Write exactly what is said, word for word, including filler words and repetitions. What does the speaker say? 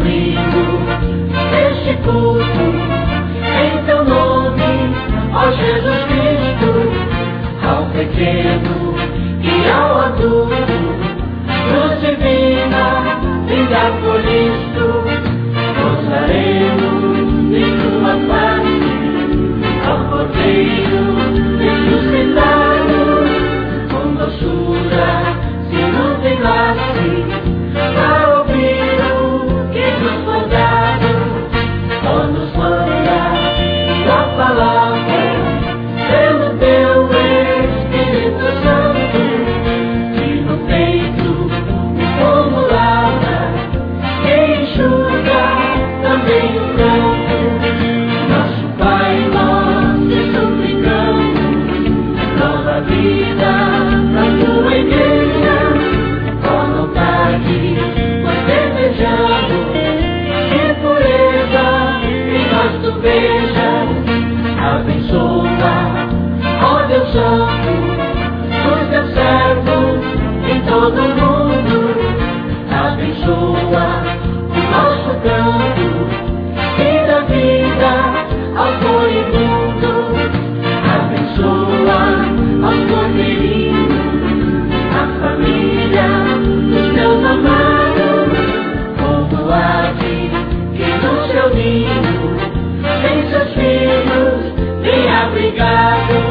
abrindo este culto em teu nome, ó Jesus Cristo, ao pequeno e ao adulto, luz divina, vinda por isto, gozaremos de tua face, ao Cordeiro ressuscitado, com doçura se nos diglasse, para ouvir o que nos foi dado, ó nos manda tua palavra, pelo teu Espírito Santo, que no peito me formulava, que enxuga também o pranto. Nosso Pai, nós te suplicamos, nova vida pra tua igreja, ó não tarde, pois desejamos que pureza em nós tu vejas. Abençoa, ó Deus Santo, os teus servos em todo o mundo. Abençoa o nosso canto e dá vida ao moribundo. Abençoa aos cordeirinhos, a família dos teus amados, povoade que no seu ninho tem seus filhos bem abrigados.